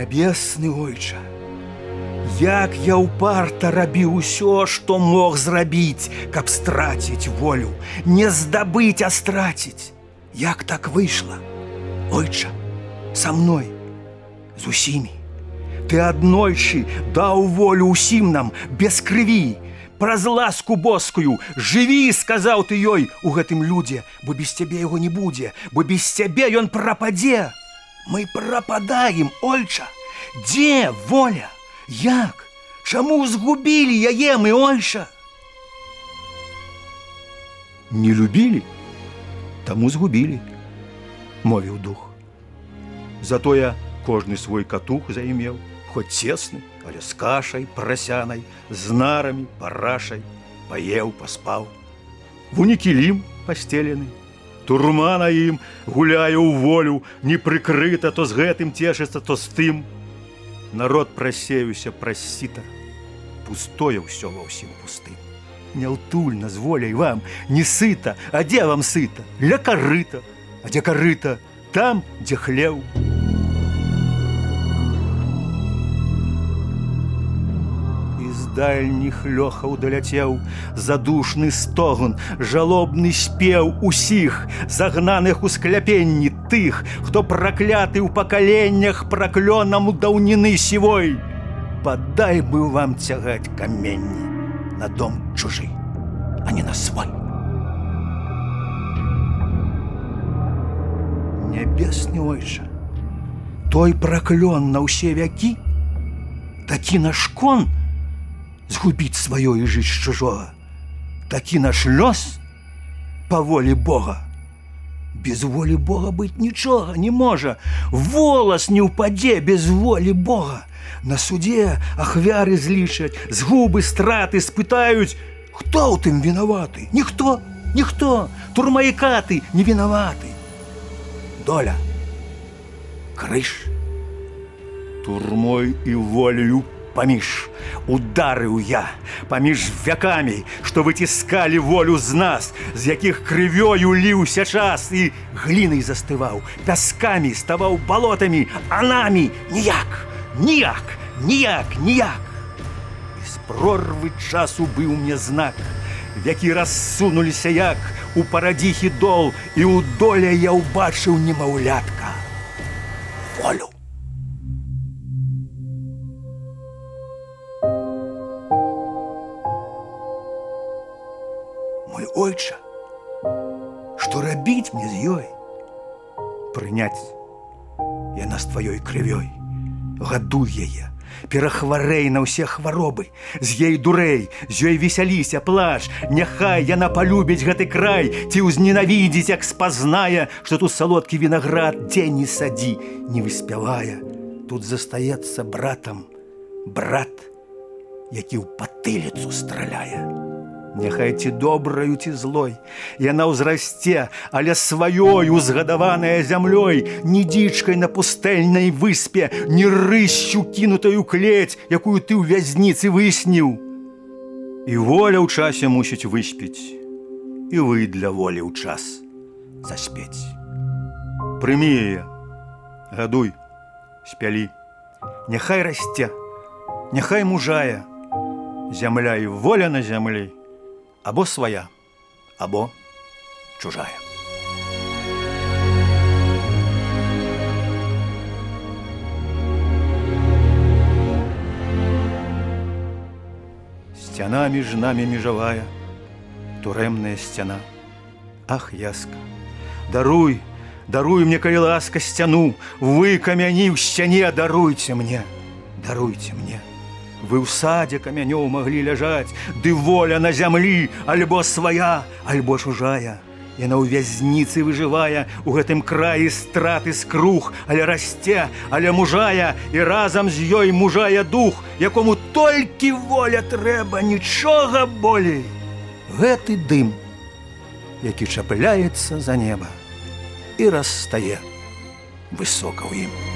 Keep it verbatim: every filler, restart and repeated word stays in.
Нябесны ойча, як я ўпарта рабіў усё, што мог зрабіць, каб страціць волю, не здабыць, а страціць. Як так выйшла? Ойча, са мной, з усімі. Ты аднойчы даў волю ўсім нам, без крыві, праз ласку боскую. Жыві, сказаў ты ёй, у гэтым людзе, бо без цябе яго не будзе, бо без цябе ён прападзе. Мы прападаем, ойча. Дзе воля? Як? Чаму згубілі яе мы, ойча? Не любілі, таму згубілі, мовіў дух. Затое кожны свой катух займеў, хоць цесны, але з кашай прасянай, з нарамі, парашай, паеў, паспаў. Вунь кілім пастелены, турма на ім гуляе ў волю, не прыкрыта, то з гэтым цешыцца, то з тым. Народ прасеюся праз сіта, пустое ўсё ва ўсім пустым. Няўтульна з воляй вам, не сыта, а дзе вам сыта? Ля карыта, а дзе карыта? Там, дзе хлеў. Дальніх лёхаў даляцеў задушны стогн, жалобны спеў усіх, загнаных у скляпенні тых, хто пракляты ў пакаленнях праклёнам у даўніны сівой. Падай бы вам цягаць каменні на дом чужы, а не на свой. Нябесны ойча, той праклён на ўсе вякі, такі наш кон згубіць сваё і жыць чужога. Такі наш лёс па волі Бога. Без волі Бога быць нічога не можа. Волас не ўпадзе без волі Бога. На судзе ахвяры злічаць, згубы, страты спытаюць, хто ў тым вінаваты? Ніхто, ніхто. Турма і каты не вінаваты. Доля, крыж, турмой і волею паміж ударыў я, паміж вякамі, што выціскалі волю з нас, з якіх крывёю ліўся час і глінай застываў, пяскамі ставаў балотамі, а намі ніяк, ніяк, ніяк, ніяк. З прорвы часу быў мне знак, вякі рассунуліся як у парадзіхі дол, і ў доле я ўбачыў немаўлятка волю. Мой ойча, што рабіць мне з ёй? Прыняць яна з тваёй крывёй, гадуй яе, перахварэй на ўсе хваробы, з ей дурэй, з ёй весяліся, плач, няхай яна палюбіць гэты край, ці ўзненавідзіць, як спазнае, што тут салодкі вінаград дзень не садзі, не выспявае. Тут застаецца братам брат, які ў патыліцу страляе. Няхай ці добраю, ці злой, яна ўзрасце, але сваёй узгадаваная зямлёй, ні дзічкай на пустэльнай выспе, ні рыссю кінутаю клець, якую ты ў вязніцы высніў. І воля ў часе мусіць выспець, і вы для волі ў час заспець. Прымі яе, гадуй, спялі, няхай расце, няхай мужае, зямля і воля на зямлі, або свая, або чужая. Сцяна між намі межавая, турэмная сцяна. Ах, яска, даруй, даруй мне, калі ласка, сцяну, вы, камяні ў сцяне, даруйце мне, даруйце мне. Вы ў садзе камянёў маглі ляжаць, ды воля на зямлі, альбо свая, альбо чужая. Яна ў вязніцы выжывае, у гэтым краі страты скрух, але расце, але мужая, і разам з ёй мужае дух, якому толькі воля трэба, нічога болей. Гэты дым, які чапляецца за неба і расстае высока ў ім.